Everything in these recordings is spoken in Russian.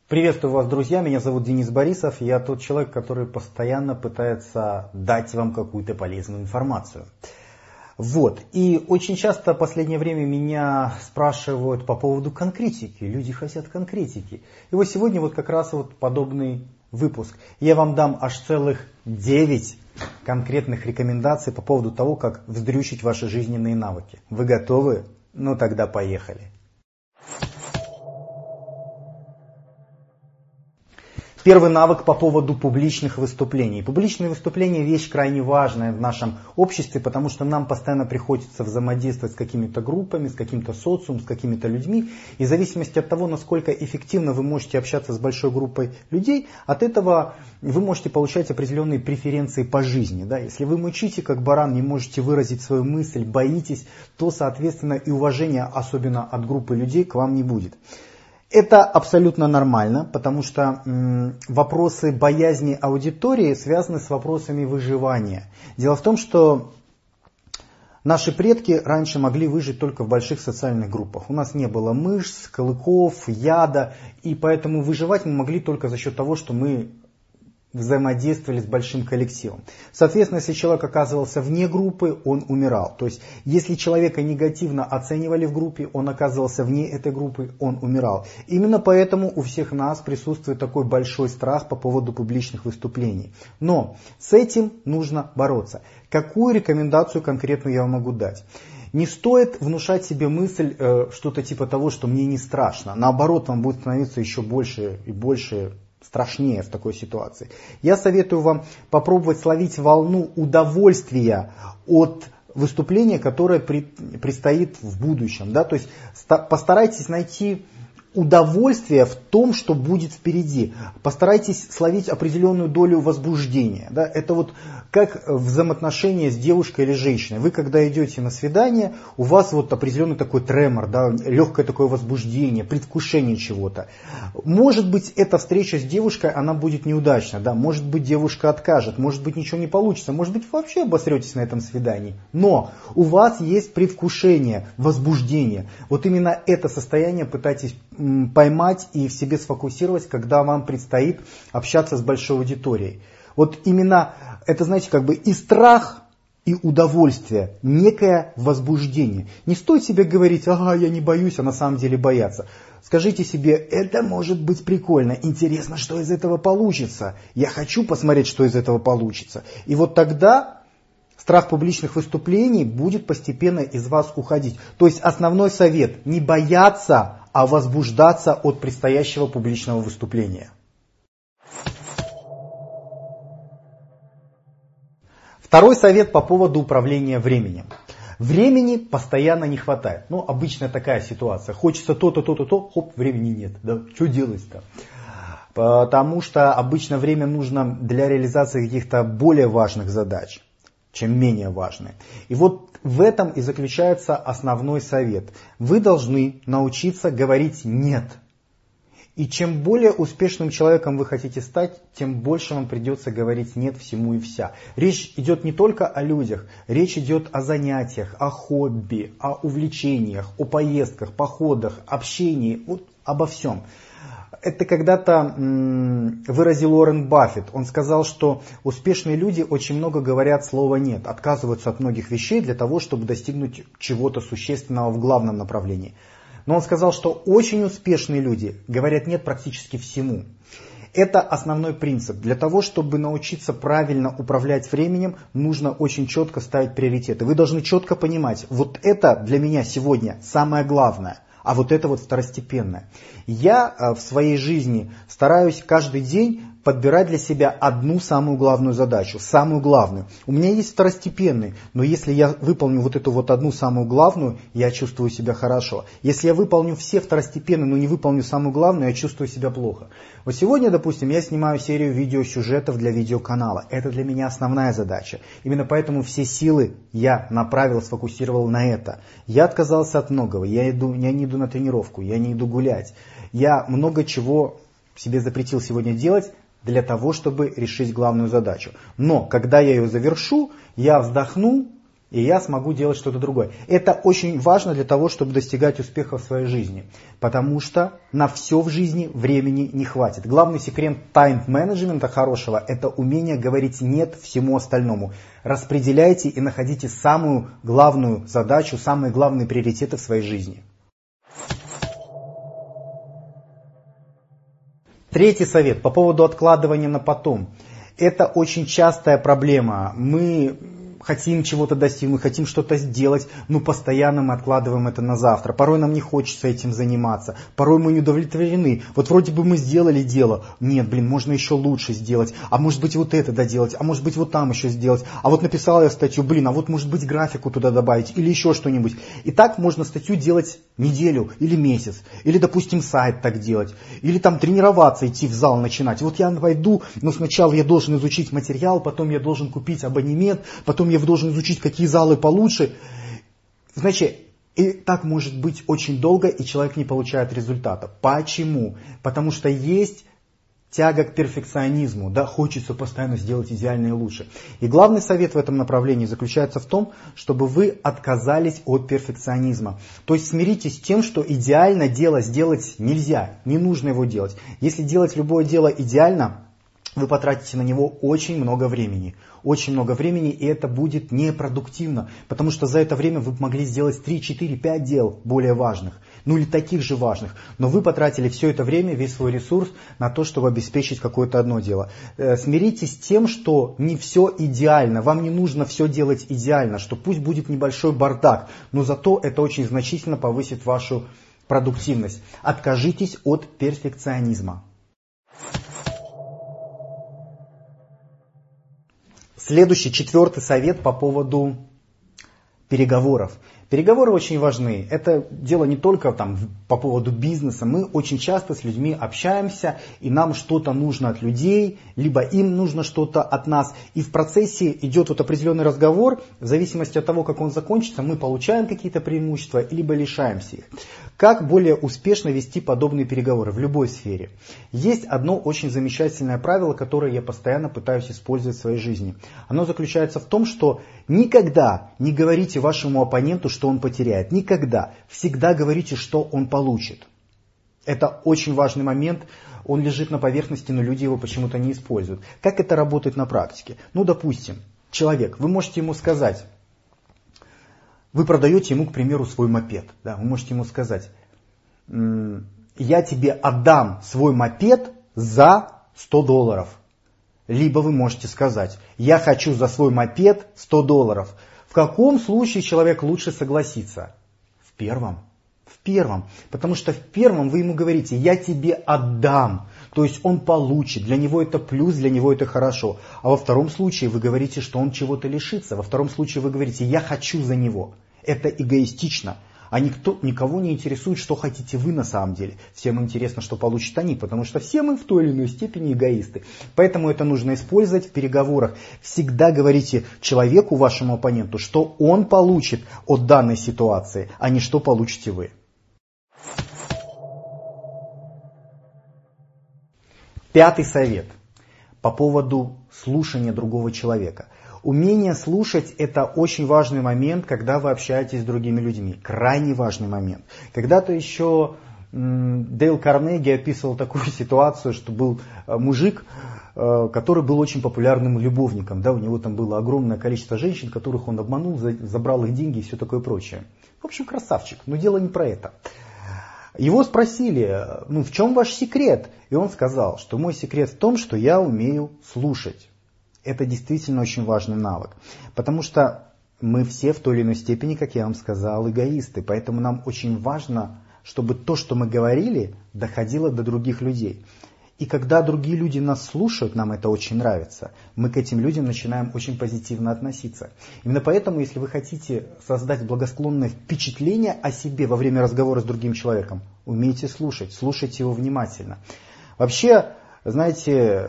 Приветствую вас, друзья, меня зовут Денис Борисов, я тот человек, который постоянно пытается дать вам какую-то полезную информацию. И очень часто в последнее время меня спрашивают по поводу конкретики, люди хотят конкретики. И вот сегодня как раз подобный выпуск. Я вам дам аж целых 9 конкретных рекомендаций по поводу того, как вздрючить ваши жизненные навыки. Вы готовы? Ну тогда поехали. Первый навык по поводу публичных выступлений. Публичные выступления – вещь крайне важная в нашем обществе, потому что нам постоянно приходится взаимодействовать с какими-то группами, с каким-то социумом, с какими-то людьми. И в зависимости от того, насколько эффективно вы можете общаться с большой группой людей, от этого вы можете получать определенные преференции по жизни. Да? Если вы мычите как баран, не можете выразить свою мысль, боитесь, то, соответственно, и уважения, особенно от группы людей, к вам не будет. Это абсолютно нормально, потому что вопросы боязни аудитории связаны с вопросами выживания. Дело в том, что наши предки раньше могли выжить только в больших социальных группах. У нас не было мышц, клыков, яда, и поэтому выживать мы могли только за счет того, что мы взаимодействовали с большим коллективом. Соответственно, если человек оказывался вне группы, он умирал. То есть, если человека негативно оценивали в группе, он оказывался вне этой группы, он умирал. Именно поэтому у всех нас присутствует такой большой страх по поводу публичных выступлений. Но с этим нужно бороться. Какую рекомендацию конкретную я вам могу дать? Не стоит внушать себе мысль, что-то типа того, что мне не страшно. Наоборот, вам будет становиться еще больше и больше страшнее в такой ситуации. Я советую вам попробовать словить волну удовольствия от выступления, которое предстоит в будущем. Да? То есть постарайтесь найти удовольствие в том, что будет впереди. Постарайтесь словить определенную долю возбуждения. Да? Это как взаимоотношения с девушкой или женщиной. Вы когда идете на свидание, у вас определенный такой тремор, да? Легкое такое возбуждение, предвкушение чего-то. Может быть, эта встреча с девушкой, она будет неудачна. Да? Может быть, девушка откажет, может быть, ничего не получится, может быть, вы вообще обосретесь на этом свидании. Но у вас есть предвкушение, возбуждение. Именно это состояние пытайтесь поймать и в себе сфокусировать, когда вам предстоит общаться с большой аудиторией. Именно это, знаете, и страх, и удовольствие, некое возбуждение. Не стоит себе говорить, ага, я не боюсь, а на самом деле бояться. Скажите себе, это может быть прикольно, интересно, что из этого получится. Я хочу посмотреть, что из этого получится. И тогда страх публичных выступлений будет постепенно из вас уходить. То есть основной совет – не бояться, а возбуждаться от предстоящего публичного выступления. Второй совет по поводу управления временем. Времени постоянно не хватает. Обычная такая ситуация. Хочется то-то, то-то, хоп, времени нет. Да, что делать-то? Потому что обычно время нужно для реализации каких-то более важных задач, чем менее важные. И в этом и заключается основной совет. Вы должны научиться говорить «нет». И чем более успешным человеком вы хотите стать, тем больше вам придется говорить «нет» всему и вся. Речь идет не только о людях, речь идет о занятиях, о хобби, о увлечениях, о поездках, походах, общении, обо всем. Это когда-то выразил Уоррен Баффет. Он сказал, что успешные люди очень много говорят слова «нет», отказываются от многих вещей для того, чтобы достигнуть чего-то существенного в главном направлении. Но он сказал, что очень успешные люди говорят «нет» практически всему. Это основной принцип. Для того, чтобы научиться правильно управлять временем, нужно очень четко ставить приоритеты. Вы должны четко понимать, это для меня сегодня самое главное. А это второстепенное. Я в своей жизни стараюсь каждый день подбирать для себя одну самую главную задачу, самую главную. У меня есть второстепенные, но если я выполню эту одну самую главную, я чувствую себя хорошо. Если я выполню все второстепенные, но не выполню самую главную, я чувствую себя плохо. Сегодня, допустим, я снимаю серию видеосюжетов для видеоканала. Это для меня основная задача. Именно поэтому все силы я направил, сфокусировал на это. Я отказался от многого. Я не иду на тренировку, я не иду гулять. Я много чего себе запретил сегодня делать для того, чтобы решить главную задачу. Но когда я ее завершу, я вздохну и я смогу делать что-то другое. Это очень важно для того, чтобы достигать успеха в своей жизни, потому что на все в жизни времени не хватит. Главный секрет тайм-менеджмента хорошего – это умение говорить «нет» всему остальному. Распределяйте и находите самую главную задачу, самые главные приоритеты в своей жизни. Третий совет по поводу откладывания на потом. Это очень частая проблема. Мы хотим чего-то достичь, мы хотим что-то сделать, но постоянно мы откладываем это на завтра. Порой нам не хочется этим заниматься, порой мы не удовлетворены. Вот вроде бы мы сделали дело, нет, можно еще лучше сделать, а может быть вот это доделать, а может быть вот там еще сделать, а вот написал я статью, а вот может быть графику туда добавить или еще что-нибудь. И так можно статью делать неделю или месяц, или, допустим, сайт так делать, или там тренироваться, идти в зал начинать. Вот я пойду, но сначала я должен изучить материал, потом я должен купить абонемент, потом я должен изучить, какие залы получше. Значит, и так может быть очень долго, и человек не получает результата. Почему? Потому что есть тяга к перфекционизму, да, хочется постоянно сделать идеально и лучше. И главный совет в этом направлении заключается в том, чтобы вы отказались от перфекционизма. То есть смиритесь с тем, что идеально дело сделать нельзя, не нужно его делать. Если делать любое дело идеально, вы потратите на него очень много времени. Очень много времени, и это будет непродуктивно, потому что за это время вы могли сделать 3, 4, 5 дел более важных, ну или таких же важных, но вы потратили все это время, весь свой ресурс на то, чтобы обеспечить какое-то одно дело. Смиритесь с тем, что не все идеально, вам не нужно все делать идеально, что пусть будет небольшой бардак, но зато это очень значительно повысит вашу продуктивность. Откажитесь от перфекционизма. Следующий, 4-й совет по поводу переговоров. Переговоры очень важны. Это дело не только по поводу бизнеса. Мы очень часто с людьми общаемся, и нам что-то нужно от людей, либо им нужно что-то от нас. И в процессе идет определенный разговор. В зависимости от того, как он закончится, мы получаем какие-то преимущества, либо лишаемся их. Как более успешно вести подобные переговоры в любой сфере? Есть одно очень замечательное правило, которое я постоянно пытаюсь использовать в своей жизни. Оно заключается в том, что никогда не говорите вашему оппоненту, что он потеряет. Никогда. Всегда говорите, что он получит. Это очень важный момент. Он лежит на поверхности, но люди его почему-то не используют. Как это работает на практике? Допустим, человек, вы можете ему сказать, вы продаете ему, к примеру, свой мопед. Да, вы можете ему сказать, я тебе отдам свой мопед за $100. Либо вы можете сказать, я хочу за свой мопед $100. В каком случае человек лучше согласится? В первом. В первом. Потому что в первом вы ему говорите, я тебе отдам. То есть он получит. Для него это плюс, для него это хорошо. А во втором случае вы говорите, что он чего-то лишится. Во втором случае вы говорите, я хочу за него. Это эгоистично. А никого не интересует, что хотите вы на самом деле. Всем интересно, что получат они, потому что все мы в той или иной степени эгоисты. Поэтому это нужно использовать в переговорах. Всегда говорите человеку, вашему оппоненту, что он получит от данной ситуации, а не что получите вы. Пятый совет по поводу слушания другого человека. Умение слушать – это очень важный момент, когда вы общаетесь с другими людьми. Крайне важный момент. Когда-то еще Дейл Карнеги описывал такую ситуацию, что был мужик, который был очень популярным любовником. Да, у него там было огромное количество женщин, которых он обманул, забрал их деньги и все такое прочее. В общем, красавчик, но дело не про это. Его спросили, в чем ваш секрет? И он сказал, что мой секрет в том, что я умею слушать. Это действительно очень важный навык, потому что мы все в той или иной степени, как я вам сказал, эгоисты. Поэтому нам очень важно, чтобы то, что мы говорили, доходило до других людей. И когда другие люди нас слушают, нам это очень нравится, мы к этим людям начинаем очень позитивно относиться. Именно поэтому, если вы хотите создать благосклонное впечатление о себе во время разговора с другим человеком, умейте слушать, слушайте его внимательно. Вообще, знаете,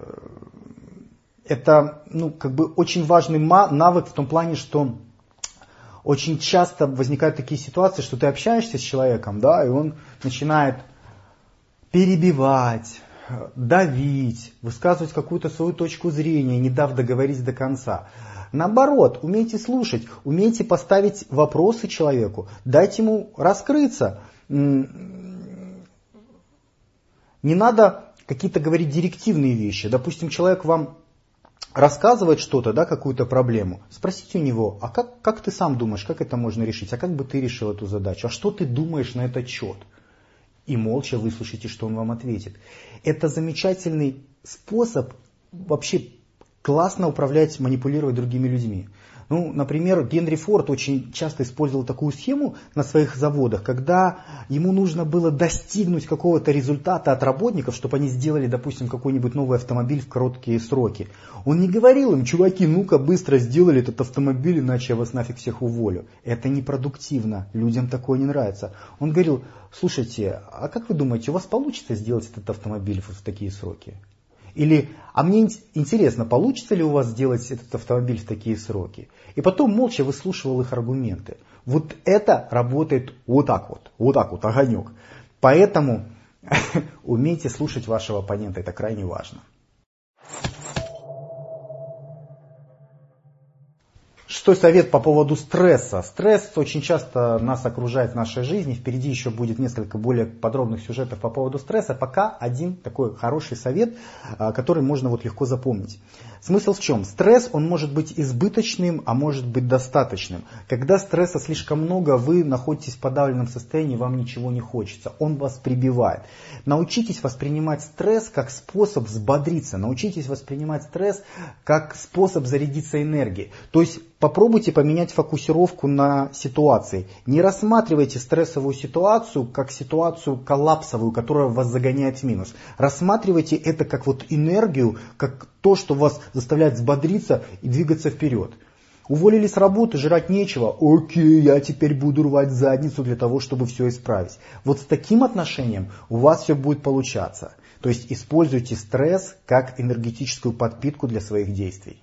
это очень важный навык в том плане, что очень часто возникают такие ситуации, что ты общаешься с человеком, да, и он начинает перебивать, давить, высказывать какую-то свою точку зрения, не дав договорить до конца. Наоборот, умейте слушать, умейте поставить вопросы человеку, дать ему раскрыться. Не надо какие-то говорить директивные вещи. Допустим, человек вам рассказывает что-то, да, какую-то проблему. Спросите у него, а как ты сам думаешь, как это можно решить? А как бы ты решил эту задачу? А что ты думаешь на этот счет? И молча выслушайте, что он вам ответит. Это замечательный способ вообще классно управлять, манипулировать другими людьми. Ну, например, Генри Форд очень часто использовал такую схему на своих заводах, когда ему нужно было достигнуть какого-то результата от работников, чтобы они сделали, допустим, какой-нибудь новый автомобиль в короткие сроки. Он не говорил им, чуваки, ну-ка быстро сделали этот автомобиль, иначе я вас нафиг всех уволю. Это непродуктивно, людям такое не нравится. Он говорил, слушайте, а как вы думаете, у вас получится сделать этот автомобиль в такие сроки? Или, а мне интересно, получится ли у вас сделать этот автомобиль в такие сроки? И потом молча выслушивал их аргументы. Вот это работает вот так вот, огонек. Поэтому умейте слушать вашего оппонента, это крайне важно. Шестой совет по поводу стресса. Стресс очень часто нас окружает в нашей жизни. Впереди еще будет несколько более подробных сюжетов по поводу стресса. Пока один такой хороший совет, который можно вот легко запомнить. Смысл в чем? Стресс, он может быть избыточным, а может быть достаточным. Когда стресса слишком много, вы находитесь в подавленном состоянии, вам ничего не хочется. Он вас прибивает. Научитесь воспринимать стресс как способ взбодриться. Научитесь воспринимать стресс как способ зарядиться энергией. То есть попробуйте поменять фокусировку на ситуации. Не рассматривайте стрессовую ситуацию как ситуацию коллапсовую, которая вас загоняет в минус. Рассматривайте это как вот энергию, как то, что вас заставляет взбодриться и двигаться вперед. Уволили с работы, жрать нечего. Окей, я теперь буду рвать задницу для того, чтобы все исправить. Вот с таким отношением у вас все будет получаться. То есть используйте стресс как энергетическую подпитку для своих действий.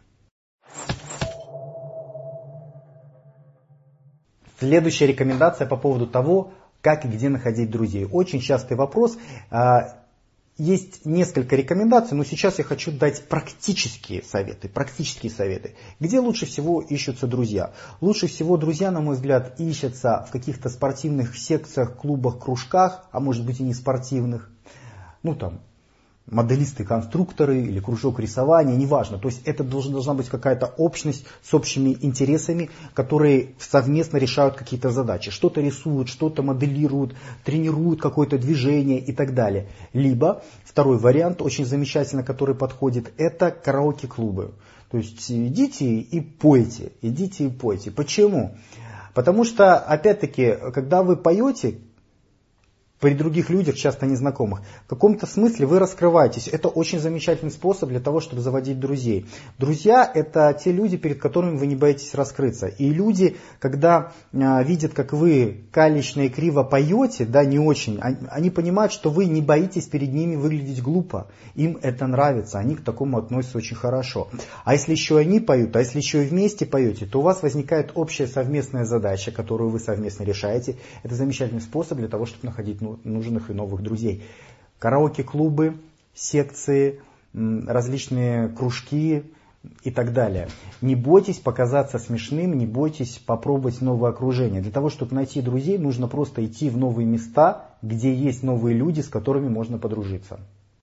Следующая рекомендация по поводу того, как и где находить друзей. Очень частый вопрос. Есть несколько рекомендаций, но сейчас я хочу дать практические советы. Где лучше всего ищутся друзья? Лучше всего друзья, на мой взгляд, ищутся в каких-то спортивных секциях, клубах, кружках, а может быть и не спортивных. Ну там, моделисты, конструкторы или кружок рисования, неважно. То есть это должна быть какая-то общность с общими интересами, которые совместно решают какие-то задачи. Что-то рисуют, что-то моделируют, тренируют какое-то движение и так далее. Либо второй вариант, очень замечательно, который подходит, это караоке-клубы. То есть идите и пойте. Почему? Потому что, опять-таки, когда вы поете при других людях, часто незнакомых, в каком-то смысле вы раскрываетесь. Это очень замечательный способ для того, чтобы заводить друзей. Друзья – это те люди, перед которыми вы не боитесь раскрыться. И люди, когда видят, как вы калечно и криво поете, да, не очень, они понимают, что вы не боитесь перед ними выглядеть глупо. Им это нравится, они к такому относятся очень хорошо. А если еще они поют, а если еще и вместе поете, то у вас возникает общая совместная задача, которую вы совместно решаете. Это замечательный способ для того, чтобы находить нужных и новых друзей. Караоке-клубы, секции, различные кружки и так далее. Не бойтесь показаться смешным, не бойтесь попробовать новое окружение. Для того, чтобы найти друзей, нужно просто идти в новые места, где есть новые люди, с которыми можно подружиться.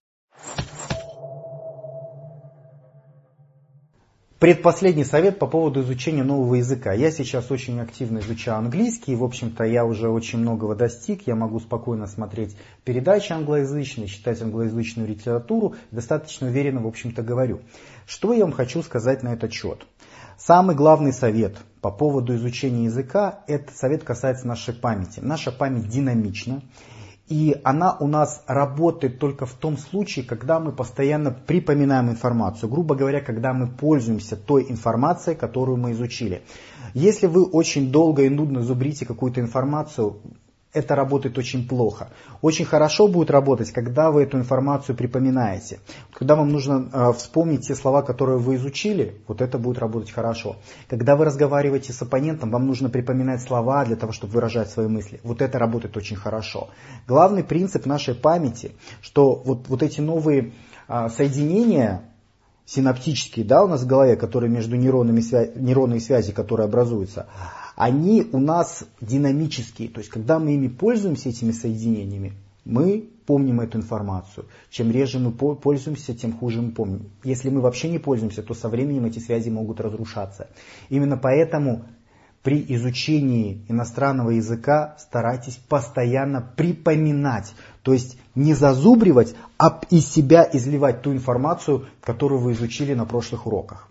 Предпоследний совет по поводу изучения нового языка. Я сейчас очень активно изучаю английский, в общем-то я уже очень многого достиг, я могу спокойно смотреть передачи англоязычные, читать англоязычную литературу, достаточно уверенно, в общем-то, говорю. Что я вам хочу сказать на этот счет? Самый главный совет по поводу изучения языка, этот совет касается нашей памяти. Наша память динамична. И она у нас работает только в том случае, когда мы постоянно припоминаем информацию. Грубо говоря, когда мы пользуемся той информацией, которую мы изучили. Если вы очень долго и нудно зубрите какую-то информацию, это работает очень плохо. Очень хорошо будет работать, когда вы эту информацию припоминаете. Когда вам нужно вспомнить те слова, которые вы изучили, вот это будет работать хорошо. Когда вы разговариваете с оппонентом, вам нужно припоминать слова для того, чтобы выражать свои мысли. Вот это работает очень хорошо. Главный принцип нашей памяти, что вот эти новые соединения синаптические, да, у нас в голове, которые между нейронные связи, которые образуются, они у нас динамические. То есть, когда мы ими пользуемся, этими соединениями, мы помним эту информацию. Чем реже мы пользуемся, тем хуже мы помним. Если мы вообще не пользуемся, то со временем эти связи могут разрушаться. Именно поэтому при изучении иностранного языка старайтесь постоянно припоминать. То есть не зазубривать, а из себя изливать ту информацию, которую вы изучили на прошлых уроках.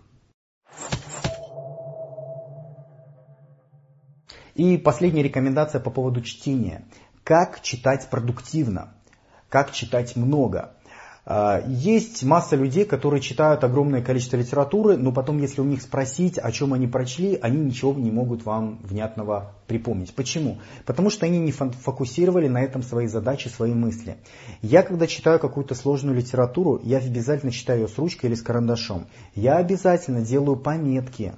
И последняя рекомендация по поводу чтения. Как читать продуктивно? Как читать много? Есть масса людей, которые читают огромное количество литературы, но потом, если у них спросить, о чем они прочли, они ничего не могут вам внятного припомнить. Почему? Потому что они не фокусировали на этом свои задачи, свои мысли. Я, когда читаю какую-то сложную литературу, я обязательно читаю ее с ручкой или с карандашом. Я обязательно делаю пометки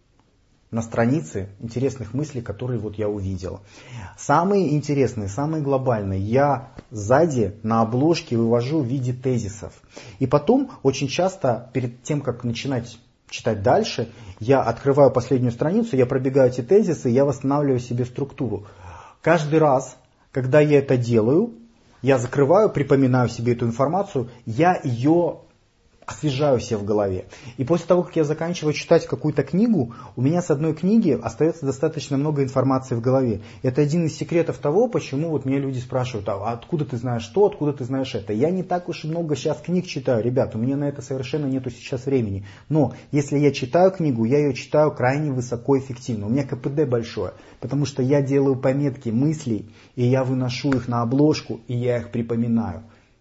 на странице интересных мыслей, которые вот я увидел. Самые интересные, самые глобальные я сзади на обложке вывожу в виде тезисов. И потом очень часто перед тем, как начинать читать дальше, я открываю последнюю страницу, я пробегаю эти тезисы, я восстанавливаю себе структуру. Каждый раз, когда я это делаю, я закрываю, припоминаю себе эту информацию, я ее освежаю себе в голове. И после того, как я заканчиваю читать какую-то книгу, у меня с одной книги остается достаточно много информации в голове. Это один из секретов того, почему вот меня люди спрашивают, а откуда ты знаешь то, откуда ты знаешь это. Я не так уж и много сейчас книг читаю, ребят, у меня на это совершенно нету сейчас времени. Но если я читаю книгу, я ее читаю крайне высокоэффективно. У меня КПД большое, потому что я делаю пометки мыслей, и я выношу их на обложку, и я их припоминаю.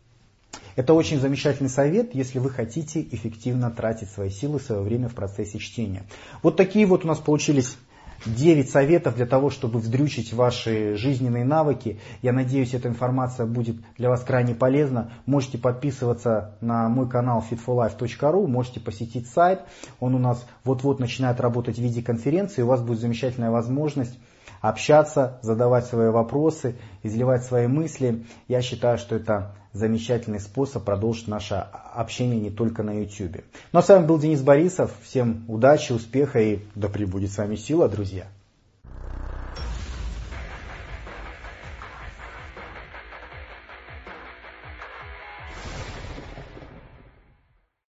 Это очень замечательный совет, если вы хотите эффективно тратить свои силы, свое время в процессе чтения. Вот такие вот у нас получились 9 советов для того, чтобы вздрючить ваши жизненные навыки. Я надеюсь, эта информация будет для вас крайне полезна. Можете подписываться на мой канал fitforlife.ru, можете посетить сайт. Он у нас вот-вот начинает работать в виде конференции. У вас будет замечательная возможность общаться, задавать свои вопросы, изливать свои мысли. Я считаю, что это замечательный способ продолжить наше общение не только на YouTube. Ну а с вами был Денис Борисов. Всем удачи, успеха и да пребудет с вами сила, друзья.